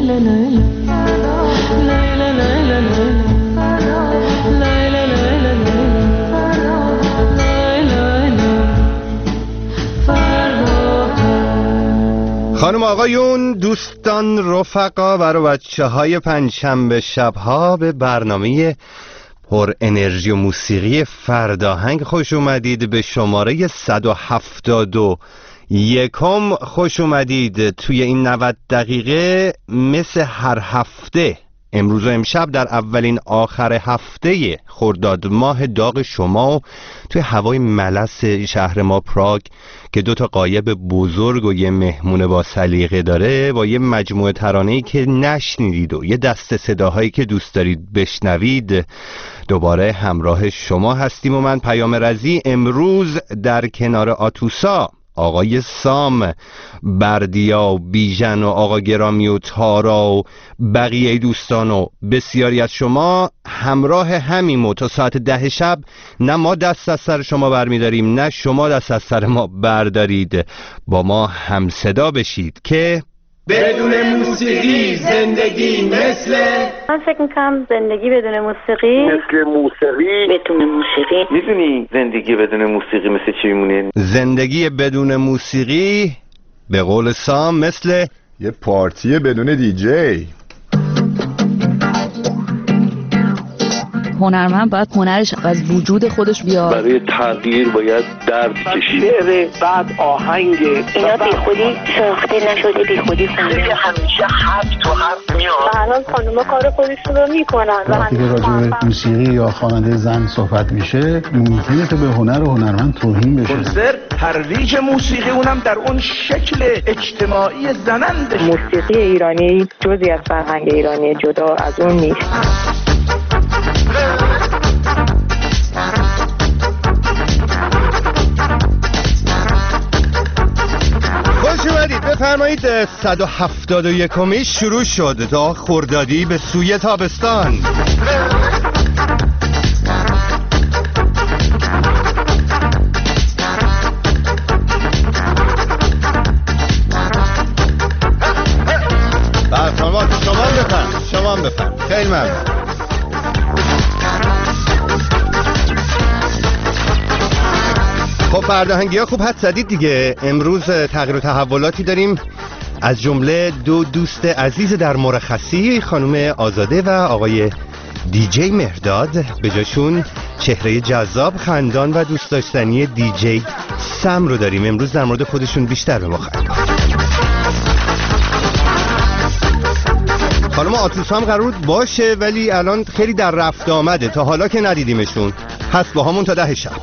خانم آقایون، دوستان، رفقا و بچه‌های پنجشنبه شب‌ها به برنامه پر انرژی و موسیقی فرداهنگ خوش اومدید. به شماره 171 خوش اومدید. توی این 90 دقیقه مثل هر هفته امروز و امشب در اولین آخر هفته خرداد ماه داغ شما و توی هوای ملس شهر ما پراگ که دوتا غایب بزرگ و یه مهمون با سلیقه داره، با یه مجموعه ترانه‌ای که نشنیدید و یه دسته صداهایی که دوست دارید بشنوید دوباره همراه شما هستیم. و من پیام رضی امروز در کنار آتوسا، آقای سام، بردیا، بیژن و آقا گرامی و تارا و بقیه دوستان و بسیاری از شما همراه همیم تا ساعت 10 شب. نه ما دست از سر شما برمیداریم نه شما دست از سر ما بردارید، با ما هم صدا بشید که بدون موسیقی زندگی من فکر میکنم زندگی بدون موسیقی مثل موسیقی بدون موسیقی. میدونی زندگی بدون موسیقی مثل چی میمونه؟ زندگی بدون موسیقی به قول سام مثل یه پارتی بدون دیجی. هنرمند باید هنرش از وجود خودش بیاد. برای تغییر باید درد کشید. شعر، بعد آهنگ، اینا بی خودی ساخته نشده، بی خودی دیگه همیشه حرف تو حرف میاد. الان خانوما کار خودشون رو میکنن. وقتی که راجع به موسیقی یا خواننده زن صحبت میشه ممکنه که به هنر و هنرمند توهین بشه. کنسرت ترویج موسیقی، اونم در اون شکل اجتماعی زننده. موسیقی ایرانی جزئی از فرهنگ ایرانی، جدا از اون نیست. خوش اومدید. بفرمایید. 171 شروع شد تا خردادی به سوی تابستان. شما بفرم. خیلی ممنون. خب فرداهنگی ها خوب حد زدید دیگه. امروز تغییر و تحولاتی داریم، از جمله دو دوست عزیز در مرخصی، خانم آزاده و آقای دیجی مهرداد. به جاشون چهره جذاب، خندان و دوست داشتنی دیجی سم رو داریم. امروز در مورد خودشون بیشتر به ما خواهند گفت. خانم آتوسا هم قرار بود باشه ولی الان خیلی در رفت آمده، تا حالا که ندیدیمشون. هست با همون تا 10 شب.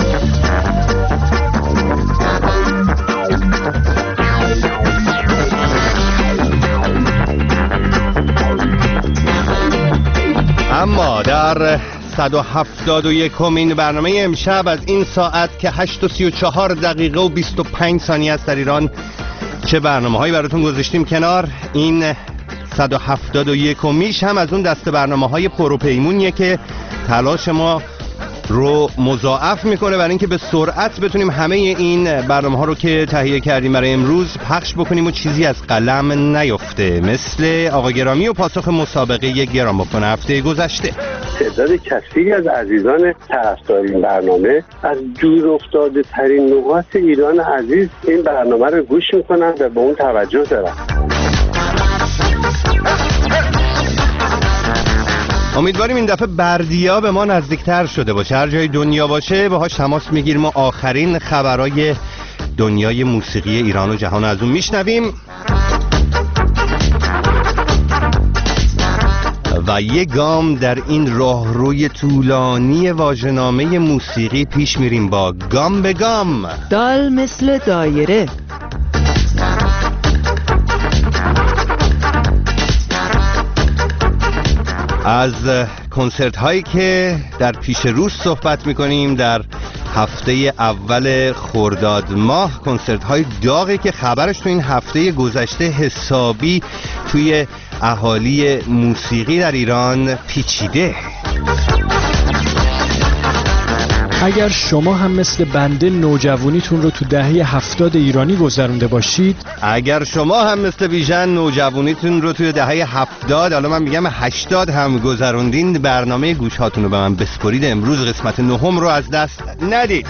اما در 171 برنامه امشب از این ساعت که 8:34 دقیقه و 25 ثانیه است در ایران، چه برنامه هایی براتون گذاشتیم کنار. این 171 هم از اون دسته برنامه های پروپیمونیه که تلاش ما رو مضاعف میکنه برای اینکه به سرعت بتونیم همه این برنامه ها رو که تهیه کردیم برای امروز پخش بکنیم و چیزی از قلم نیفته، مثل آقا گرامی و پاسخ مسابقه گرامافون هفته گذشته. تعداد کثیری از عزیزان طرفدار این برنامه از دور افتاده ترین نقاط ایران عزیز این برنامه رو گوش میکنن و به اون توجه دارن. امیدواریم این دفعه بردیا به ما نزدیکتر شده باشه. هر جای دنیا باشه باهاش تماس میگیریم و آخرین خبرای دنیای موسیقی ایران و جهان از اون میشنویم و یه گام در این راهروی طولانی واژه‌نامه موسیقی پیش میریم با گام به گام. دال مثل دایره. از کنسرت هایی که در پیش روز صحبت میکنیم در هفته اول خرداد ماه، کنسرت های داغی که خبرش تو این هفته گذشته حسابی توی اهالی موسیقی در ایران پیچیده. اگر شما هم مثل بنده نوجوانیتون رو تو دهه 70 ایرانی گذرونده باشید، اگر شما هم مثل ویژن نوجوانیتون رو توی دهه 70، حالا من میگم 80 هم گذروندین، برنامه گوش هاتون رو به من بسپرید. امروز قسمت 9 رو از دست ندید.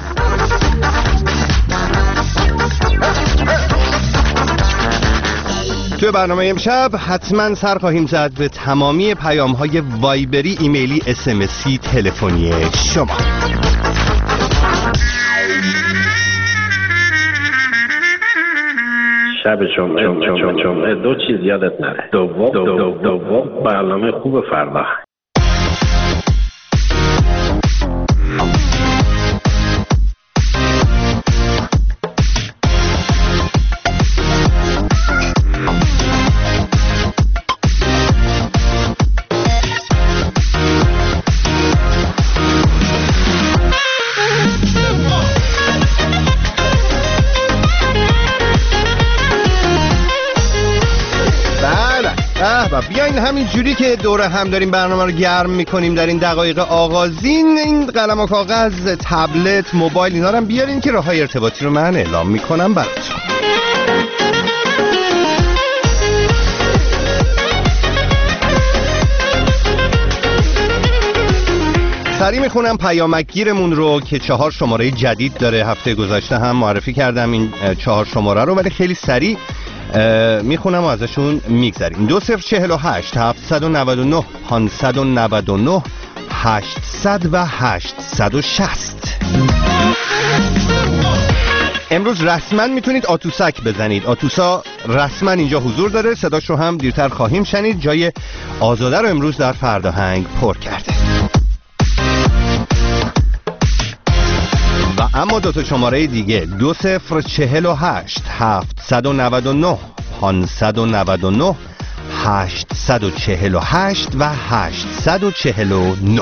توی برنامه امشب حتما سر خواهیم زد به تمامی پیام‌های وایبری، ایمیلی، اسمسی، تلفنی شما. شب جمعه دو چیز یادت نره. دوم برنامه خوب فردا. بیاین همین جوری که دور هم داریم برنامه رو گرم میکنیم در این دقایق آغازین، این قلم و کاغذ، تبلت، موبایل، اینا رو هم بیارین که راههای ارتباطی رو من اعلام میکنم براتون. سریع میخونم پیامک گیرمون رو که 4 شماره جدید داره. هفته گذشته هم معرفی کردم این 4 شماره رو، ولی خیلی سریع میخونم و ازشون میگذریم. 2048 799 599 800 و 860. امروز رسما میتونید آتوسک بزنید. آتوسا رسما اینجا حضور داره، صداش رو هم دیرتر خواهیم شنید. جای آزاده رو امروز در فرداهنگ پر کرده. و اما 2 شماره دیگه 2048 799 599 848 و 849.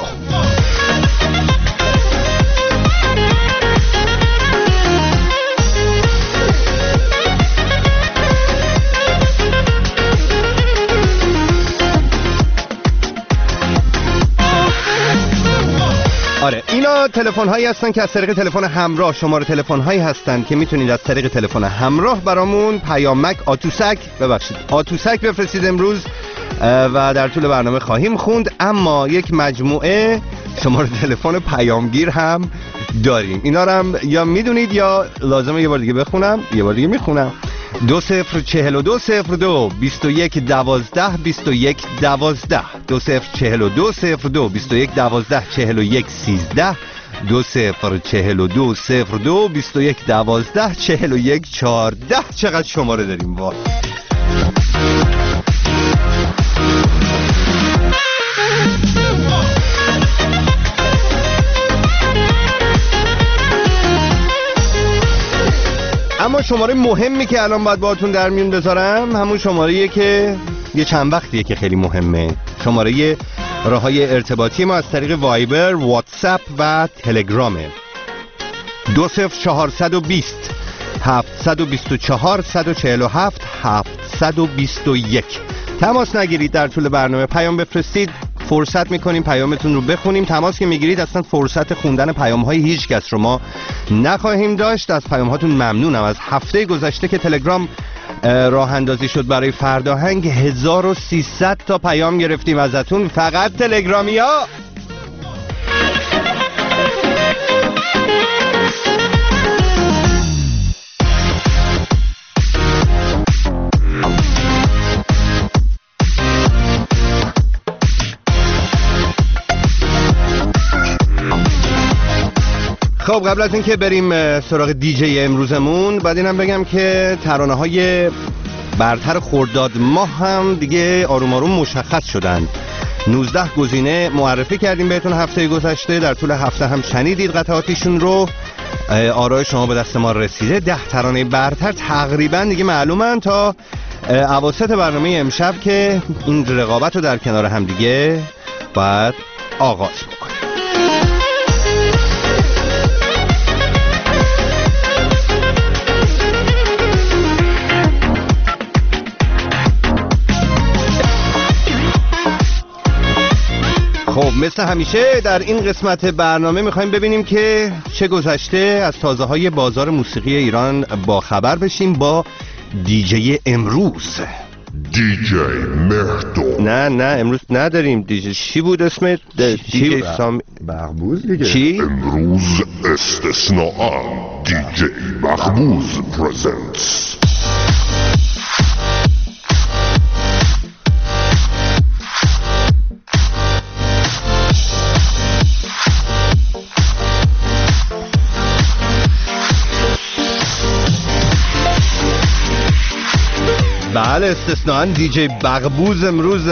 آره، اینا تلفن هایی هستن که از طریق تلفن همراه، شماره تلفن هایی هستن که میتونید از طریق تلفن همراه برامون پیامک آتوسک بفرستید امروز و در طول برنامه خواهیم خوند. اما یک مجموعه شماره تلفن پیامگیر هم داریم. اینا رو هم یا میدونید یا لازمه یه بار دیگه بخونم. یه بار دیگه میخونم. 204202 2112 2112 204202 2112 4113 204202 2112 4114. چقدر شماره داریم با اما شماره مهمی که الان باید باهاتون در میون بذارم همون شماریه که یه چند وقتیه که خیلی مهمه. شماره راههای ارتباطی ما از طریق وایبر، واتساپ و تلگرامه. 20420 724 147 721. تماس نگیرید در طول برنامه، پیام بفرستید، فرصت میکنیم پیامتون رو بخونیم. تماس که میگیرید اصلا فرصت خوندن پیام‌های هیچ کس رو ما نخواهیم داشت. از پیام‌هاتون ممنونم. از هفته گذشته که تلگرام راه اندازی شد برای فرداهنگ 1300 تا پیام گرفتیم ازتون، فقط تلگرامیا. خب قبل از اینکه بریم سراغ دیجی امروزمون، بعد اینم بگم که ترانه‌های برتر خرداد ماه هم دیگه آروم آروم مشخص شدن. 19 گزینه معرفی کردیم بهتون هفته گذشته، در طول هفته هم شنیدید قطعاتیشون رو. آرای شما به دست ما رسیده. 10 ترانه برتر تقریبا دیگه معلومن تا اواسط برنامه امشب که این رقابت رو در کنار هم دیگه باید آغاز بکنیم. خب مثل همیشه در این قسمت برنامه میخوایم ببینیم که چه گذشته از تازه های بازار موسیقی ایران با خبر بشیم با دیجی امروز. دیجی مهرداد. نه امروز نداریم دیجی. چی بود اسمت؟ دیجی بغبوز دیگه. چی؟ امروز استثناء دیجی بغبوز پرزنتس. بله استثناءً دیجی بغبوز امروز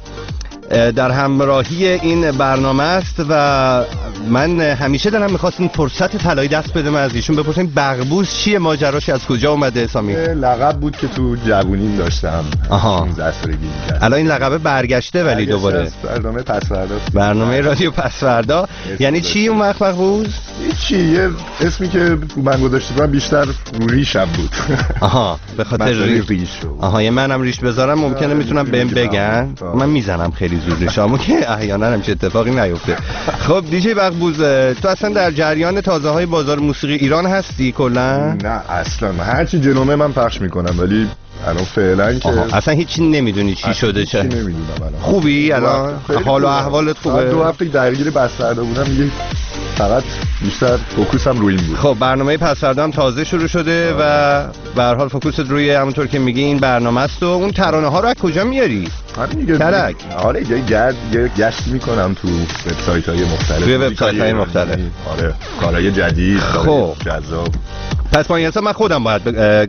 در همراهی این برنامه است و من همیشه دارم میخواستم فرصت طلایی دست بدم از ایشون بپرسیم بغبوز چیه، ماجراش از کجا اومده؟ سامی لقب بود که تو جوونیم داشتم. 16 سالگی کرد. الان این لقب برگشته ولی دوباره برنامه پسوردا، برنامه رادیو پسوردا. یعنی چی اون وقت بغبوز؟ چی؟ یه اسمی که من گذاشته بودم بیشتر رو ریشم بود. به خاطر ریش. یه منم ریش بذارم ممکنه میتونم بهم بگن. من میزنم خیلی زود ریشامو که احیانا همچین اتفاقی نیفته. خب دیجی بغبوز تو اصلا در جریان تازه های بازار موسیقی ایران هستی کلا؟ نه اصلا، هرچی جلومه من پخش میکنم ولی الان فعلا که اصلا هیچی نمیدونی چی شده. چه نمیدونم الان. خوبی الان؟ حال و احوالت خوبه؟ 2 هفته درگیر بستردا بودم دیگه، فقط بیشتر فوکوسم روی این بود. خب برنامه پسوردا هم تازه شروع شده و به هر حال فوکوست روی همونطور که میگی این برنامه است. و اون ترانه ها رو از کجا میاری؟ همین دیگه. آره یه گشت میکنم تو وبسایت‌های مختلف. توی وبسایت‌های مختلف. آره کارهای جدید، خب جذاب. پس با این حساب من خودم باید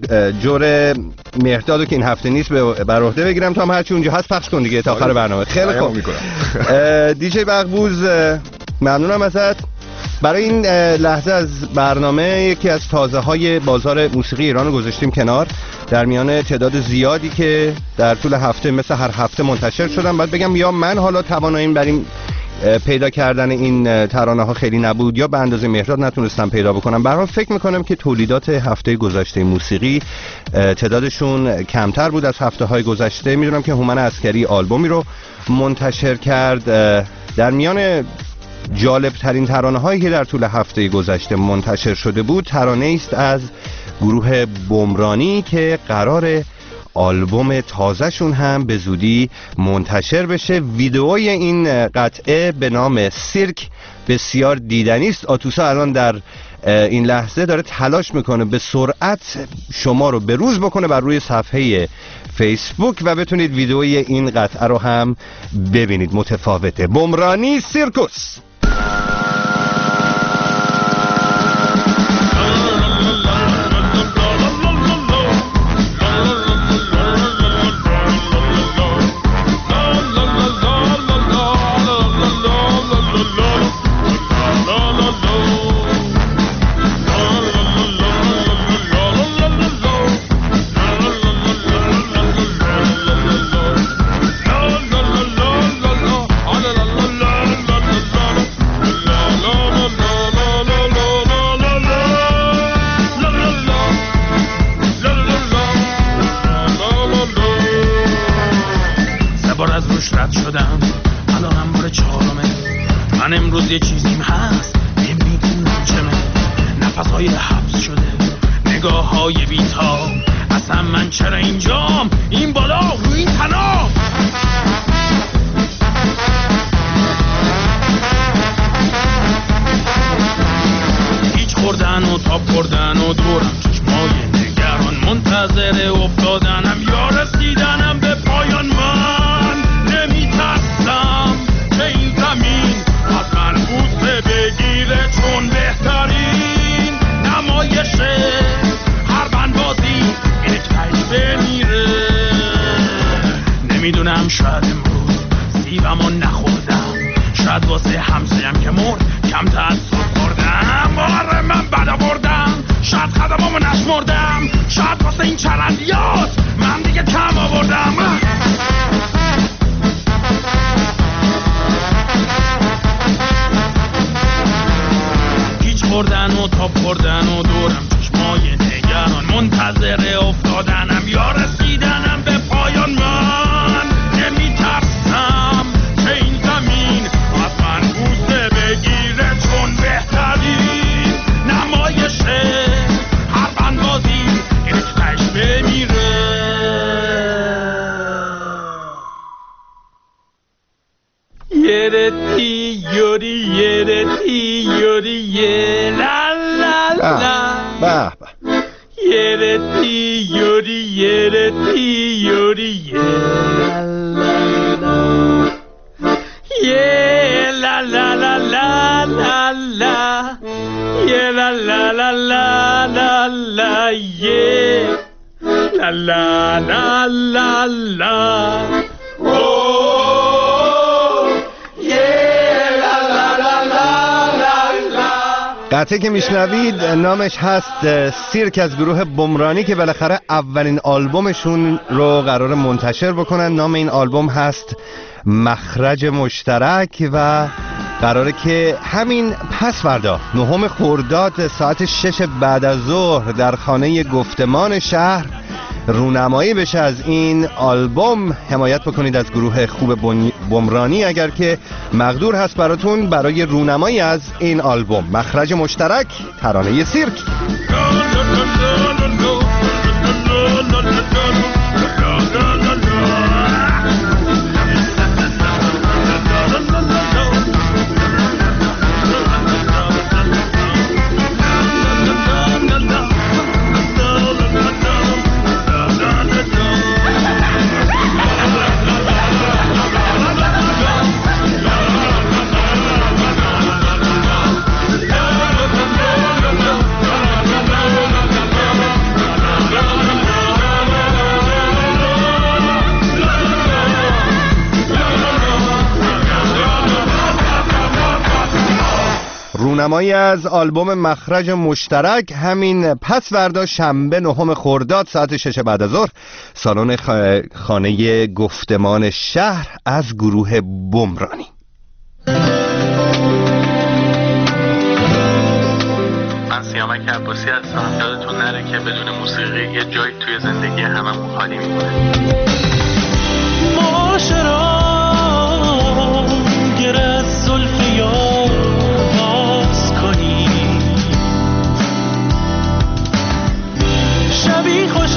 جور مهردادو که این هفته نیست بر عهده بگیرم. تو هم هرچی اونجا هست پخش کن دیگه تا آخر برنامه. خیلی خوب. دیجی بغبوز ممنونم ازت. برای این لحظه از برنامه یکی از تازه های بازار موسیقی ایران رو گذاشتیم کنار. در میان تعداد زیادی که در طول هفته مثل هر هفته منتشر شدن، باید بگم یا من حالا تواناییم بر این پیدا کردن این ترانه ها خیلی نبود یا به اندازه مهرداد نتونستم پیدا بکنم. به هر حال فکر میکنم که تولیدات هفته گذشته موسیقی تعدادشون کمتر بود از هفته های گذشته. میدونم که هومن عسکری آلبومی رو منتشر کرد. در میان جالب ترین ترانه هایی که در طول هفته گذشته منتشر شده بود ترانه است از گروه بمرانی که قرار آلبوم تازه شون هم به زودی منتشر بشه. ویدئوی این قطعه به نام سیرک بسیار دیدنی است. آتوسا الان در این لحظه داره تلاش میکنه به سرعت شما رو بروز بکنه بر روی صفحه فیسبوک و بتونید ویدئوی این قطعه رو هم ببینید. متفاوته. بمرانی سیرکوس. من امروز یه چیزیم هست نمیدونم چمه، نفسهای حبس شده، نگاه های بی‌تاب، اصلا من چرا اینجام، این بالا رو این تناب. هیچ خوردن و تاب خوردن و دورم چشمای نگران منتظر افتادنم یا رسیدنم به پایان. من نمیترسم به این زمین از من بوسه بگیره، چون بهترین نمایشه هر بندازی اتکش بمیره. نمیدونم شاید امروز سیبمو نخوردم، شاید واسه همسایم که مرد کم تأسف خوردم. آره من بد آوردم، شاید خدمامو نشمردم، شاید واسه این چرندیات من دیگه کم آوردم. گیج خوردن و تاب خوردن و دورم چشمای نگران منتظر افتادنم یا رسیدنم به پایان. من نمیترسم که این زمین از یرتی یوری یرتی یوری یه لا لا لا یرتی یوری یرتی یوری یه لا لا لا لا لا لا یه لا لا لا لا لا لا یه لا لا لا لا لا قطعه که میشنوید نامش هست سیرک از گروه بمرانی که بالاخره اولین آلبومشون رو قرار منتشر بکنن. نام این آلبوم هست مخرج مشترک و قراره که همین پس فردا 9 خرداد ساعت 6 بعد از ظهر در خانه گفتمان شهر رونمایی بشه از این آلبوم. حمایت بکنید از گروه خوب بمرانی اگر که مقدور هست براتون برای رونمایی از این آلبوم مخرج مشترک، ترانه سیرک. رونمایی از آلبوم مخرج مشترک همین پس فردا شنبه 9 خرداد ساعت 6 بعد از ظهر سالن خانه گفتمان شهر از گروه بمرانی. من سیامک عباسی هستم. یادتون نره که بدون موسیقی یه جایی توی زندگی هممون خالی میمونه. معاشران گره زلف یار باز کنی، شبی خوش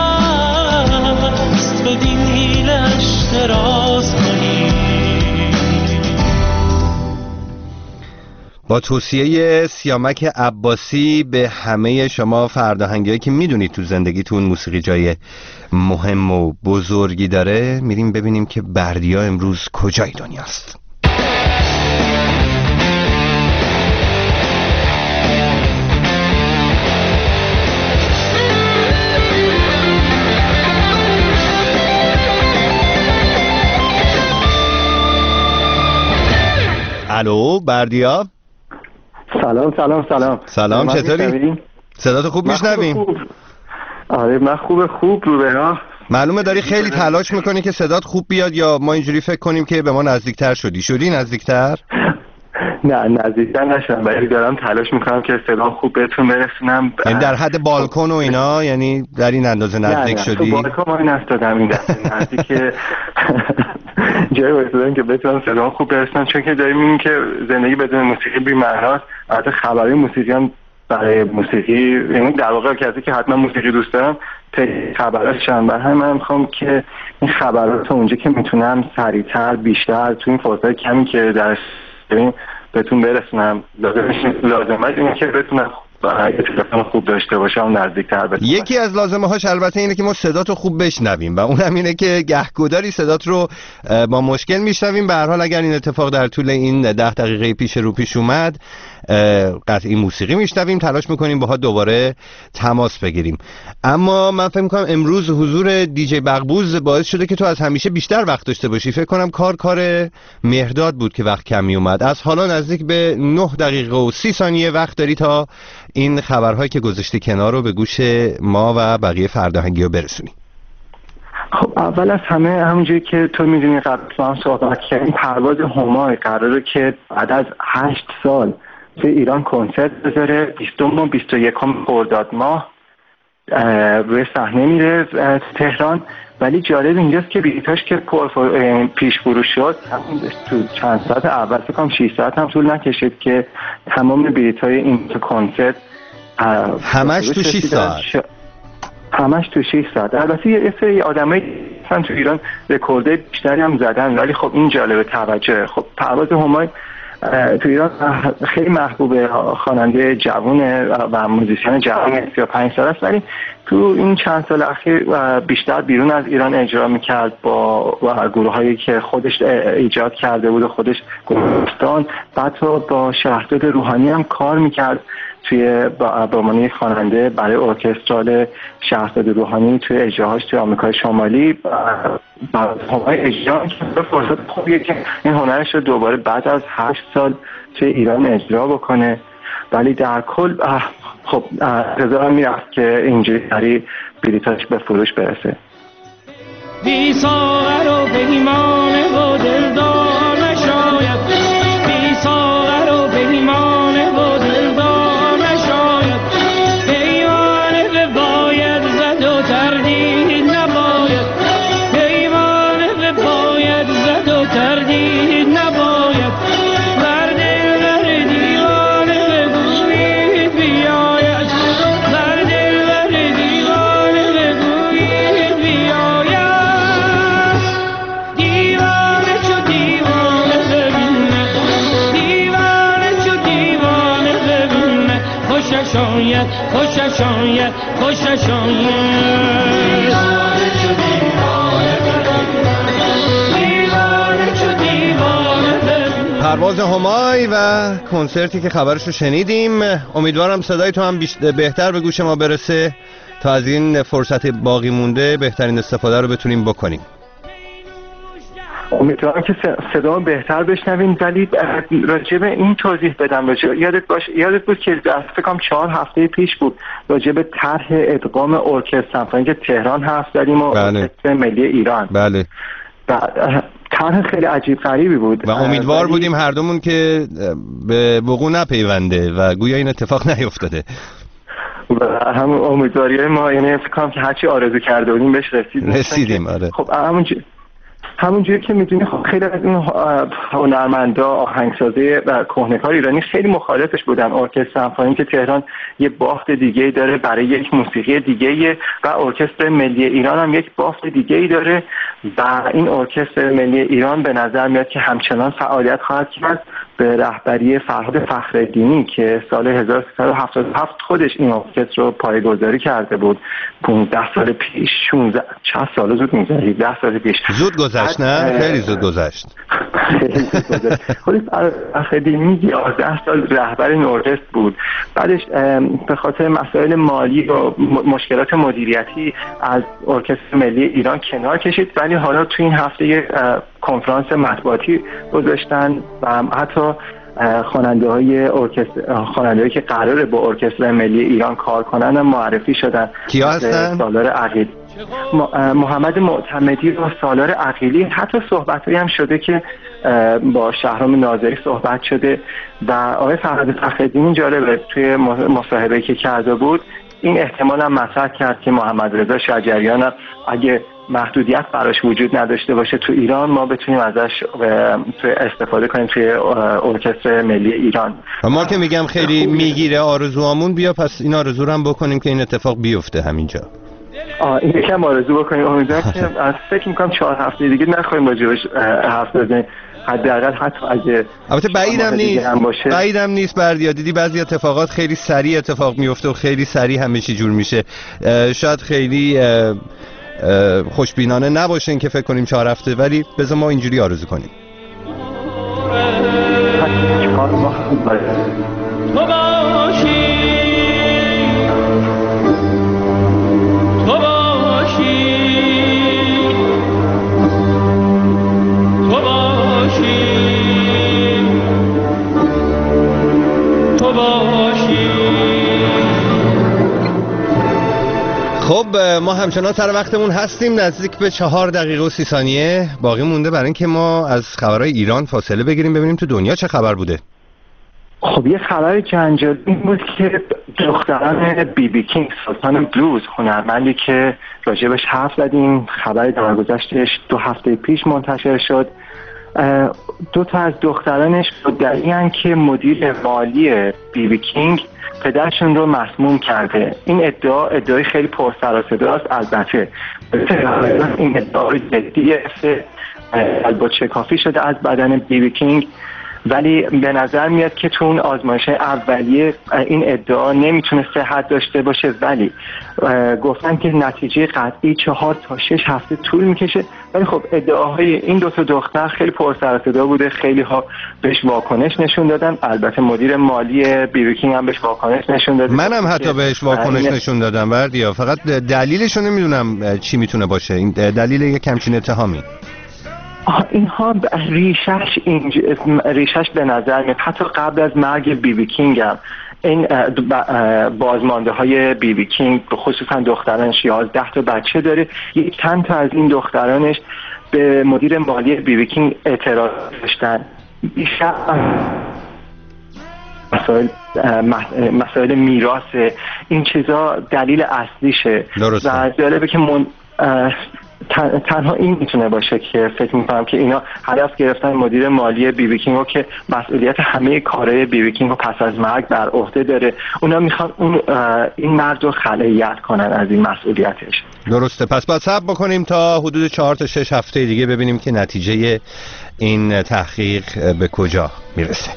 است بدین هیلش دراز کنی. با توصیه سیامک عباسی به همه شما فرداهنگی‌هایی که میدونید تو زندگیتون موسیقی جای مهم و بزرگی داره، میریم ببینیم که بردیا امروز کجای دنیاست. الو بردیا. سلام چطوری؟ صداتو خوب میشنویم؟ آره من خوب رو به راه. معلومه داری خیلی تلاش میکنی که صدات خوب بیاد یا ما اینجوری فکر کنیم که به ما نزدیکتر شدی نزدیکتر؟ نه نزدیکتر نشدم ولی دارم تلاش میکنم که صدام خوب بهتون برسونم. یعنی در حد بالکن و اینا، یعنی در این اندازه نزدیک شدی؟ نه تو بالکن ما این نستادم این دسته نزدیک جایی برسیدم که بتونم صدام خوب برسونم، چون که داریم میگیم که زندگی بدون موسیقی بی معناست. البته خبری موسیقی هم برای موسیقی، یعنی در واقع کسی که حتما موسیقی دوست دارم خبراشم، برای همین من میخوام که این خبرات اونجا که میتونم سریعتر بیشتر تو این فرصت کمی که درش داریم بهتون برسونم. لازمه اینه که بتونم تلفن خوب داشته باشم نزدیکتر بتونم. یکی از لازمه هاش البته اینه که ما صداتو خوب بشنویم و اونم اینه که گهگداری صدات رو با مشکل میشنویم. به هر حال اگر این اتفاق در طول این 10 دقیقه پیش اومد قطعی موسیقی میشنویم، تلاش میکنیم باها دوباره تماس بگیریم. اما من فکر میکنم امروز حضور دیجی بغبوز باعث شده که تو از همیشه بیشتر وقت داشته باشی. فکر کنم کار مهرداد بود که وقت کمی اومد. از حالا نزدیک به 9 دقیقه و 30 ثانیه وقت داری تا این خبرهایی که گذاشته کنار رو به گوش ما و بقیه فرداهنگی‌ها برسونی. خب اول از همه همونجوری که تو میدونی قبل با هم صحبت کردیم، پرواز همای قراره که بعد از 8 سال تو ایران کنسرت بذاره. 20 و 21 خرداد ماه روی صحنه میره تهران. ولی جالب اینجاست که بلیطاش که پیش فروش شد تو چند ساعت اول، فکر کنم 6 ساعت هم طول نکشید که تمام بلیط‌های این کنسرت همش تو 6 ساعت همش تو 6 ساعت. البته یه سری آدمایی مثلا تو ایران رکورد بیشتری هم زدن، ولی خب این جالب توجه. خب پرواز همای تو ایران خیلی محبوب خواننده جوونه و موزیسین جوان 35 سال است، ولی تو این چند سال اخیر بیشتر بیرون از ایران اجرا میکرد با گروه هایی که خودش ایجاد کرده بود و خودش گلستان. بعد با شهرداد روحانی هم کار میکرد توی به عنوان خواننده برای ارکسترال شهرداد روحانی توی اجراهاش توی آمریکای شمالی. همای اجرا فرصت خوبیه که این هنرش رو دوباره بعد از 8 سال توی ایران اجرا بکنه، ولی در کل خب انتظارم میرفت که اینجوری سریع بلیطاش به فروش برسه. بی ساغر و بهیمانه و دلدار نشاید، بی ساغر و بهیمانه و دلدار نشاید، پیمانه به باید زد و تردید نباید، پیمانه به باید زد و تردید نباید، بر دل بر دیوانه بگویید بیاید، بر دل بر دیوانه بگویید بیاید، دیوانه چو دیوانه ببینه، دیوانه چو دیوانه ببینه، خوشش آید خوشش آید خوشش آید، دیوانه چو دیوانه ببینه، دیوانه چو دیوانه ببینه. پرواز همای و کنسرتی که خبرش رو شنیدیم. امیدوارم صدای تو هم بهتر به گوش ما برسه تا از این فرصت باقی مونده بهترین استفاده رو بتونیم بکنیم. امیدوارم که صدا بهتر بشنوین، ولی راجع به این توضیح بدم. یادت بود که فکر کنم 4 هفته پیش بود راجع به طرح ادغام ارکستر سمفونیک که تهران حرف زدیم و ارکستر ملی ایران. بله. طرح خیلی عجیب غریبی بود و امیدوار بودیم هر دومون که به وقوع نپیونده و گویا این اتفاق نیفتاده. و هم امیدواریای ما، یعنی فکر کنم که هرچی آرزو کرده بودیم بهش رسیدیم. آره. خب همونجوری که میدونی خب خیلی از این هنرمندا آهنگسازی و کهنه‌کار ایرانی خیلی مخالفش بودن. ارکستر سمفونیک تهران یه بافت دیگه‌ای داره برای یک موسیقی دیگه‌ای و ارکستر ملی ایران هم یک بافت دیگه‌ای داره و این ارکستر ملی ایران به نظر میاد که همچنان فعالیت خواهد کرد به رهبری فرهاد فخرالدینی که سال 1377 خودش این ارکستر رو پایه‌گذاری کرده بود. 15 سال پیش، 16 چند سال زود میگذره، 17 سال پیش. زود گذشت نه؟ خیلی زود گذشت. خودش فخرالدینی 11 سال رهبر این ارکستر بود. بعدش به خاطر مسائل مالی و مشکلات مدیریتی از ارکستر ملی ایران کنار کشید، ولی حالا تو این هفته کنفرانس مطبوعاتی گذاشتن و حتی خواننده‌هایی که قراره با ارکستر ملی ایران کار کنن معرفی شدن. کیا هستن؟ سالار عقیلی، محمد معتمدی و سالار عقیلی. حتی صحبتایی هم شده که با شهرام ناظری صحبت شده و آقای فرهاد فخرالدینی جالبه توی مصاحبه‌ای که کرده بود این احتمال هم مطرح کرد که محمد رضا شجریان اگه محدودیت براش وجود نداشته باشه تو ایران ما بتونیم ازش استفاده کنیم توی ارکستر ملی ایران. و ما که میگم خیلی میگیره آرزوامون، بیا پس این آرزو رو هم بکنیم که این اتفاق بیفته همینجا. این یکم آرزو بکنیم. امیدوارم که از فکر میکنم 4 هفته دیگه نخواهیم راجعش حرف بزنیم، حداقل حتی اگه البته بعیدم نیست بردیا. دیدی بعضی اتفاقات خیلی سریع اتفاق میفته و خیلی سریع همه چی جور میشه. شاید خیلی خوشبینانه نباشه این که فکر کنیم 4 هفته، ولی بذار ما اینجوری آرزو کنیم. خب ما همچنان سر وقتمون هستیم، نزدیک به 4 دقیقه و 30 ثانیه باقی مونده برای اینکه ما از خبرهای ایران فاصله بگیریم ببینیم تو دنیا چه خبر بوده. خب یه خبری که انجام این بود که دختران بیبی کینگ، سلطان بلوز، هنرمندی که راجبش حرف زدیم، خبری در گذشتش 2 هفته پیش منتشر شد. 2 تا از دخترانش مدعی‌اند که مدیر مالی بیبی کینگ پدرشون رو مسموم کرده. این ادعای خیلی پر سر و صداست. البته این ادعای جدیه، البته کافی شده از بدن بیبی کینگ، ولی به نظر میاد که تو اون آزمایش اولیه این ادعا نمیتونه صحت داشته باشه، ولی گفتن که نتیجه قطعی 4 تا 6 هفته طول میکشه. ولی خب ادعاهای این 2 تا دختر خیلی پر سر و صدا بوده، خیلی ها بهش واکنش نشون دادن. البته مدیر مالی بیبی کینگ هم بهش واکنش نشون داد. منم حتی بهش واکنش نشون دادم بردیا، فقط دلیلش رو نمیدونم چی میتونه باشه. این دلیل یک همچین اتهامی اینها ریشش به نظر میاد حتی قبل از مرگ بیبی کینگ هم این بازمانده های بیبی کینگ خصوصا دخترانش 11 تا بچه داره. چند تا از این دخترانش به مدیر مالی بیبی کینگ اعتراض داشتن. بیشتر مسائل میراث این چیزا دلیل اصلیشه. درسته. و جالبه که تنها این میتونه باشه که فکر میکنم که اینا هدف گرفتن مدیر مالی بیبی کینگ رو که مسئولیت همه کارهای بیبی کینگ رو پس از مرگ بر عهده داره. اونا میخوان این مرد رو خلاعیت کنن از این مسئولیتش. درسته. پس باید صبر بکنیم تا حدود 4 تا 6 هفته دیگه ببینیم که نتیجه این تحقیق به کجا میرسه.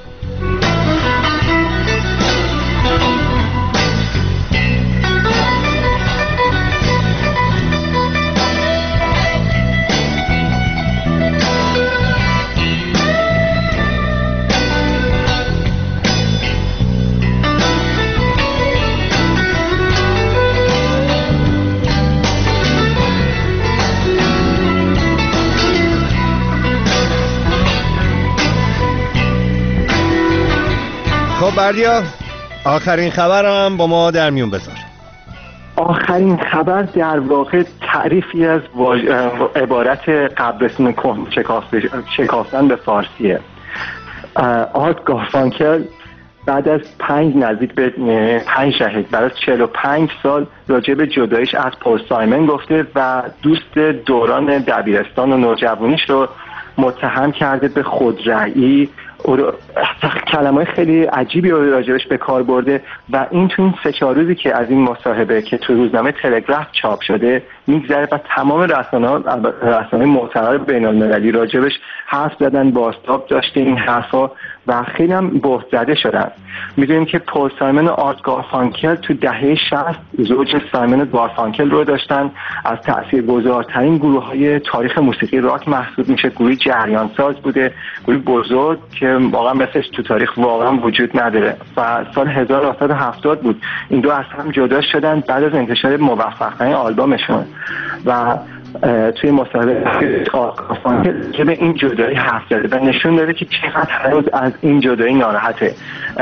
خب بردیا، آخرین خبرم با ما در میون بذار. آخرین خبر در واقع تعریفی از عبارت قبرستون شکافتن به فارسیه. آرت گارفانکل بعد از 5 شهید بعد از 45 سال راجع به جدایش از پول سایمن گفته و دوست دوران دبیرستان و نوجوانیش رو متهم کرده به خودرأیی. کلمات خیلی عجیبی رو راجبش به کار برده و این تو این 3-4 روزی که از این مصاحبه که تو روزنامه تلگراف چاپ شده میگذره و تمام رسانه‌های معتبر بین‌المللی راجبش حرف زدن، بازتاب داشته این حرفا و خیلی هم بهت زده شدن. میدونیم که پول سایمن و آرت گارفانکل تو دهه 60 زوج سایمن و گارفانکل رو داشتن. از تاثیرگذارترین گروه‌های تاریخ موسیقی راک محسوب میشه. گروه جریان ساز بوده، گروه بزرگ که واقعا مثلش تو تاریخ واقعا وجود نداره و سال 1970 بود این دو از هم جدا شدن بعد از انتشار موفق‌ترین آلبومشون و توی مصاحبه که به این جدایی حرف زده و نشون داده که چقدر هنوز از این جدایی ناراحته.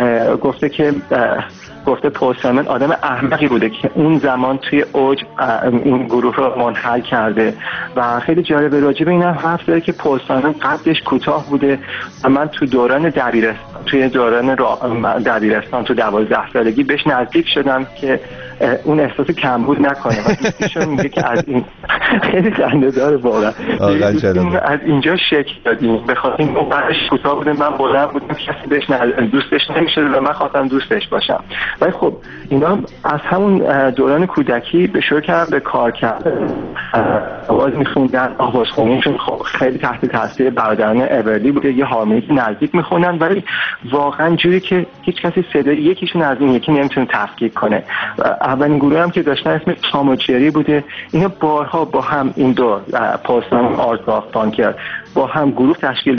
گفته پول سایمن آدم احمقی بوده که اون زمان توی اوج این گروه رو منحل کرده و خیلی جالبه راجع به این هم حرف زده که پول سایمن قدش کوتاه بوده و من تو دوران دبیرستان تو 12 سالگی بهش نزدیک شدم که اون احساس کمبود نکنه و دوستیشون میگه که از این خیلی خنده‌داره واقعا از اینجا شکل دادیم به خاطر این قدش کوتاه بوده من بلند بودم کسی بهش دوستش نمیشد و من خواستم دوستش باشم. ولی خب اینا از همون دوران کودکی به شروع کردن به کار کردن، آواز میخوندن، آوازخونیشون خب خیلی تحت تاثیر برادران اورلی بوده، یه هارمونیک نزدیک میخوندن ولی واقعا جوری که هیچ کسی صدای یکیشون از این یکی نمیتونه تفکیک کنه. اولین گروه هم که داشتن اسم تام و جری بوده. اینا بارها با هم این دو پول سایمن آرت گارفانکل با هم گروه تشکیل